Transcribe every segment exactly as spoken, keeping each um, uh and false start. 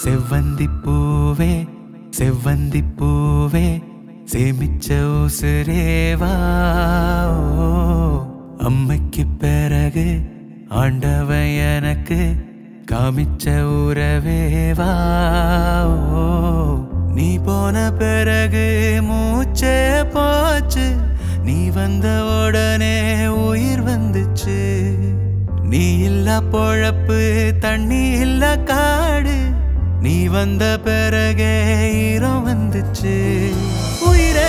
செவ்வந்தி பூவே செவ்வந்தி பூவே சேமிச்ச உசுரேவா அம்மைக்கு பிறகு ஆண்டவன் எனக்கு காமிச்ச உறவேவா நீ போன பிறகு மூச்சே போச்சு நீ வந்த உடனே உயிர் வந்துச்சு நீ இல்ல பொழப்பு தண்ணி இல்ல காடு நீ வந்த பிறகே ஈரம் வந்துச்சு உயிரே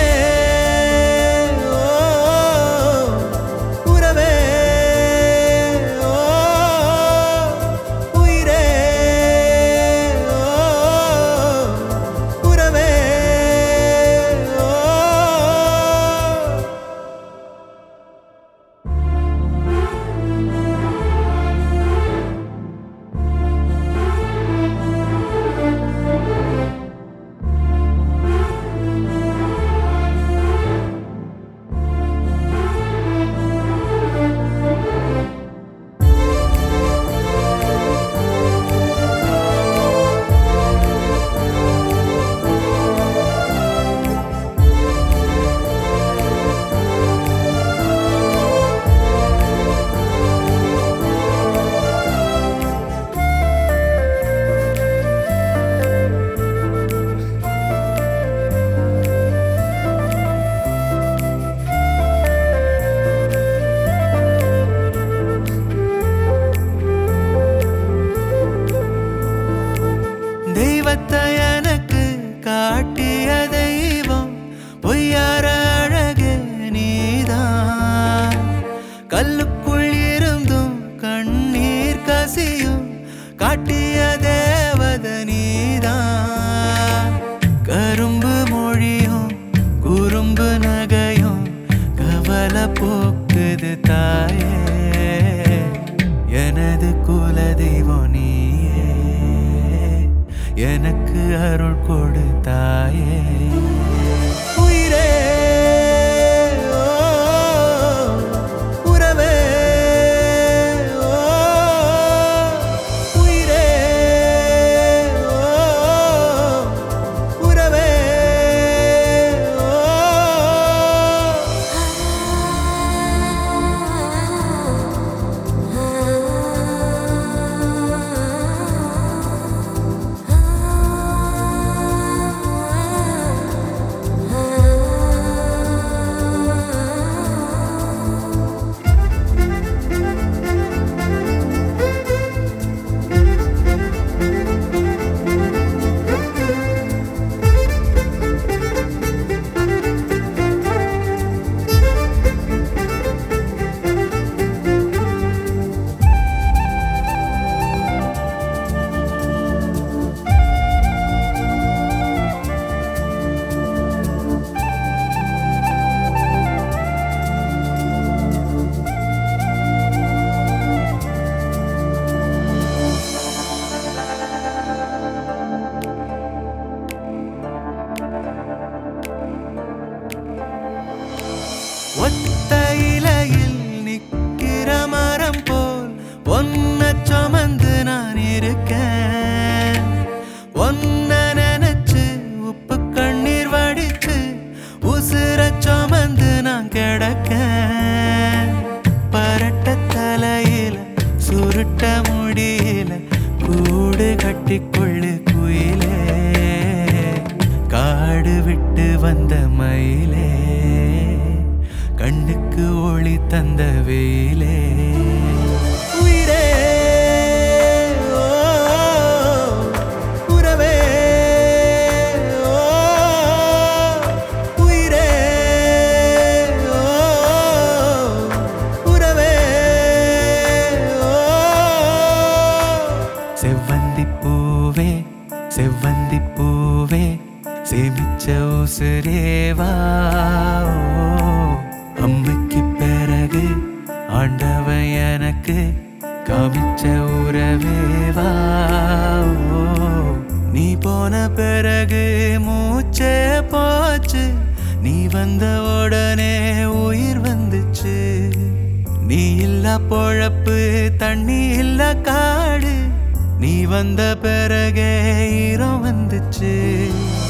எனக்கு காட்டிய தெய்வம் பொய்யார அழகே நீதான் கல்லுக்குள் இருந்தும் கண்ணீர் கசியும் காட்டிய தேவத நீதான் கரும்பு மொழியும் குறும்பு நகையும் கவலை போக்குது தாயே எனது குல தெய்வம் நீயே எனக்கு அருள் கொடுத்தாயே உயிரே உறவே உயிரே உறவே ஒத்த இலையில் நிக்கிற மரம் போல் ஒன்ன சுமந்து நான் இருக்கேன் ஒன்ன நினைச்சு உப்பு கண்ணீர் வடிச்சு உசுர சுமந்து நான் கிடக்கேன் பரட்ட தலையில சுருட்ட முடியல கூடு கட்டிக்கொள்ளு குயிலே காடு விட்டு வந்த மயிலே கண்ணுக்கு ஒளி தந்த வெயிலே உயிரே உறவே உயிரே உறவே செவ்வந்தி பூவே செவ்வந்தி பூவே சேமிச்ச உசுரேவா அம்மைக்கு பிறகு ஆண்டவன் எனக்கு காமிச்ச உறவேவா நீ போன பிறகு மூச்சே போச்சு நீ வந்த உடனே உயிர் வந்துச்சு நீ இல்ல பொழப்பு தண்ணி இல்ல காடு நீ வந்த பிறகே ஈரம் வந்துச்சு.